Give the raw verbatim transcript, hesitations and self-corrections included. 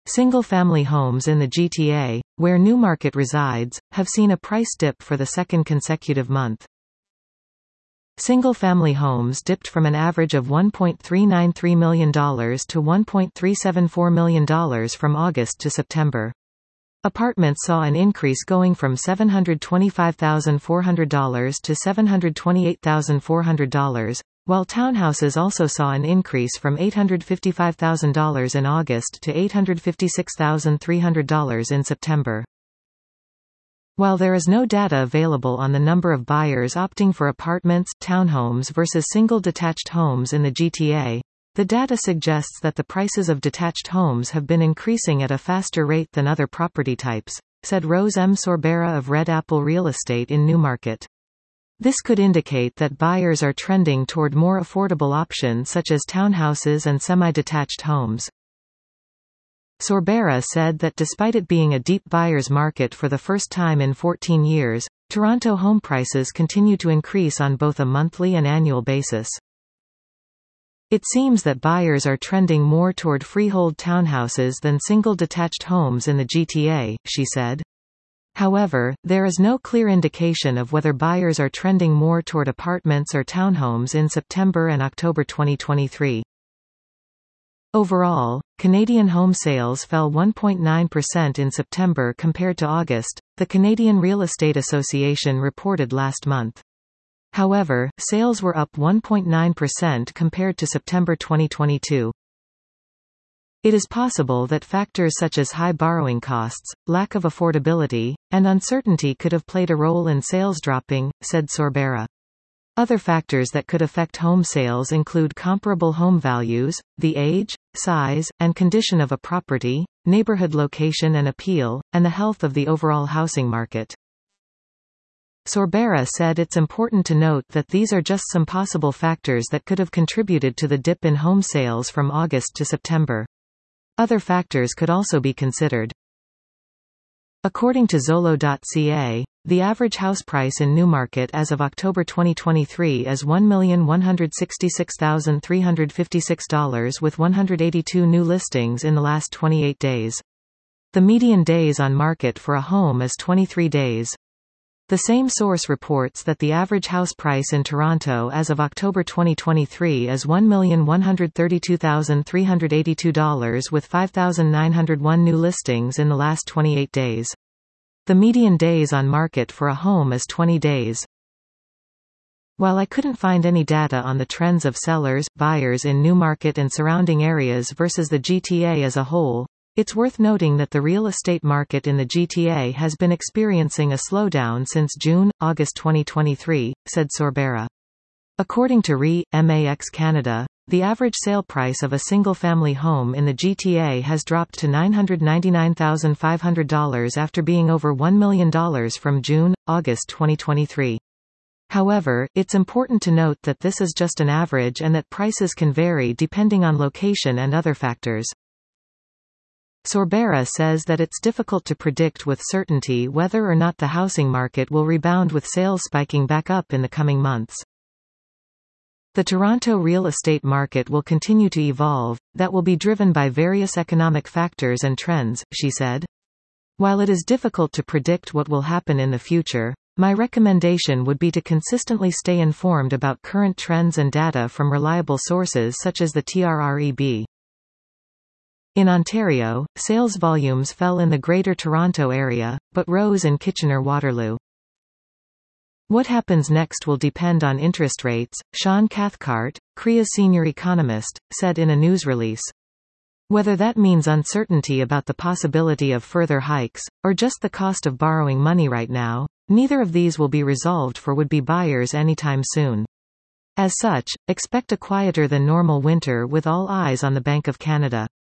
Single-family homes in the G T A, where Newmarket resides, have seen a price dip for the second consecutive month. Single-family homes dipped from an average of one point three nine three million dollars to one point three seven four million dollars from August to September. Apartments saw an increase going from seven hundred twenty-five thousand four hundred dollars to seven hundred twenty-eight thousand four hundred dollars, while townhouses also saw an increase from eight hundred fifty-five thousand dollars in August to eight hundred fifty-six thousand three hundred dollars in September. While there is no data available on the number of buyers opting for apartments, townhomes versus single detached homes in the G T A, the data suggests that the prices of detached homes have been increasing at a faster rate than other property types, said Rose M. Sorbera of Red Apple Real Estate in Newmarket. This could indicate that buyers are trending toward more affordable options such as townhouses and semi-detached homes. Sorbera said that despite it being a deep buyer's market for the first time in fourteen years, Toronto home prices continue to increase on both a monthly and annual basis. It seems that buyers are trending more toward freehold townhouses than single detached homes in the G T A, she said. However, there is no clear indication of whether buyers are trending more toward apartments or townhomes in September and October twenty twenty-three. Overall, Canadian home sales fell one point nine percent in September compared to August, the Canadian Real Estate Association reported last month. However, sales were up one point nine percent compared to September twenty twenty-two. It is possible that factors such as high borrowing costs, lack of affordability, and uncertainty could have played a role in sales dropping, said Sorbera. Other factors that could affect home sales include comparable home values, the age, size, and condition of a property, neighborhood location and appeal, and the health of the overall housing market. Sorbera said it's important to note that these are just some possible factors that could have contributed to the dip in home sales from August to September. Other factors could also be considered. According to Zolo dot C A, the average house price in Newmarket as of October twenty twenty-three is one million one hundred sixty-six thousand three hundred fifty-six dollars with one hundred eighty-two new listings in the last twenty-eight days. The median days on market for a home is twenty-three days. The same source reports that the average house price in Toronto as of October twenty twenty-three is one million one hundred thirty-two thousand three hundred eighty-two dollars with five thousand nine hundred one new listings in the last twenty-eight days. The median days on market for a home is twenty days. While I couldn't find any data on the trends of sellers, buyers in Newmarket and surrounding areas versus the G T A as a whole, it's worth noting that the real estate market in the G T A has been experiencing a slowdown since June, August twenty twenty-three, said Sorbera. According to R E I Max Canada, the average sale price of a single-family home in the G T A has dropped to nine hundred ninety-nine thousand five hundred dollars after being over one million dollars from June, August twenty twenty-three. However, it's important to note that this is just an average and that prices can vary depending on location and other factors. Sorbera says that it's difficult to predict with certainty whether or not the housing market will rebound with sales spiking back up in the coming months. The Toronto real estate market will continue to evolve, that will be driven by various economic factors and trends, she said. While it is difficult to predict what will happen in the future, my recommendation would be to consistently stay informed about current trends and data from reliable sources such as the T R R E B. In Ontario, sales volumes fell in the Greater Toronto Area, but rose in Kitchener-Waterloo. What happens next will depend on interest rates, Sean Cathcart, C R E A's senior economist, said in a news release. Whether that means uncertainty about the possibility of further hikes, or just the cost of borrowing money right now, neither of these will be resolved for would-be buyers anytime soon. As such, expect a quieter than normal winter with all eyes on the Bank of Canada.